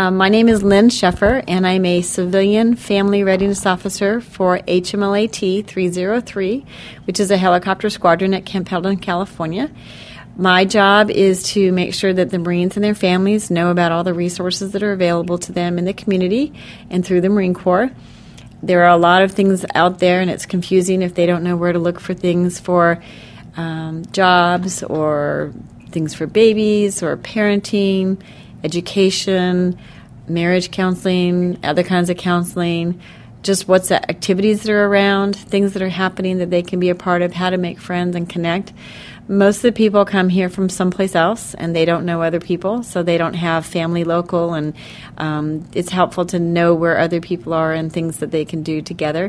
My name is Lynn Sheffer, and I'm a Civilian Family Readiness Officer for HMLAT 303, which is a helicopter squadron at Camp Pendleton, California. My job is to make sure that the Marines and their families know about all the resources that are available to them in the community and through the Marine Corps. There are a lot of things out there, and it's confusing if they don't know where to look for things for jobs or things for babies or parenting, education, marriage counseling, other kinds of counseling, just what's the activities that are around, things that are happening that they can be a part of, how to make friends and connect. Most of the people come here from someplace else, and they don't know other people, so they don't have family local, and it's helpful to know where other people are and things that they can do together.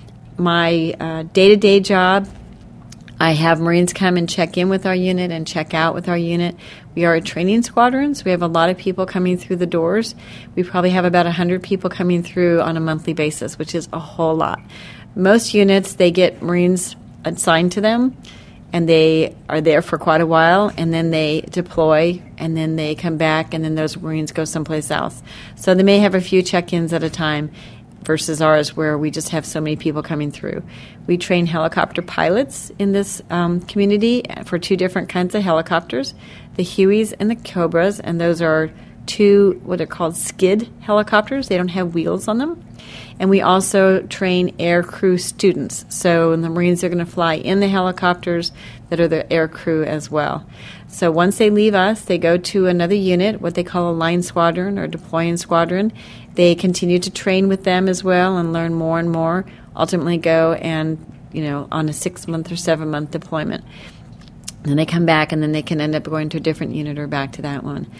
My day-to-day job, I have Marines come and check in with our unit and check out with our unit. We are a training squadron, so we have a lot of people coming through the doors. We probably have about 100 people coming through on a monthly basis, which is a whole lot. Most units, they get Marines assigned to them, and they are there for quite a while, and then they deploy, and then they come back, and then those Marines go someplace else. So they may have a few check-ins at a time versus ours where we just have so many people coming through. We train helicopter pilots in this community for two different kinds of helicopters, the Hueys and the Cobras, and those are two what are called skid helicopters. They don't have wheels on them. And we also train air crew students. So the Marines are going to fly in the helicopters that are the air crew as well. So once they leave us, they go to another unit, what they call a line squadron or deploying squadron. They continue to train with them as well and learn more and more, ultimately go and, on a 6-month or 7-month deployment. Then they come back, and then they can end up going to a different unit or back to that one.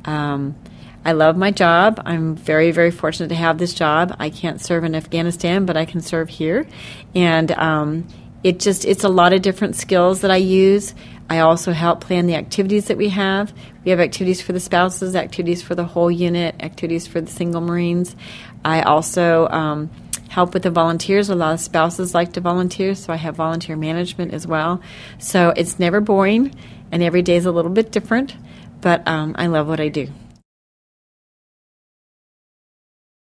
I love my job. I'm very, very fortunate to have this job. I can't serve in Afghanistan, but I can serve here. And it's a lot of different skills that I use. I also help plan the activities that we have. We have activities for the spouses, activities for the whole unit, activities for the single Marines. I also help with the volunteers. A lot of spouses like to volunteer, so I have volunteer management as well. So it's never boring, and every day is a little bit different, but I love what I do.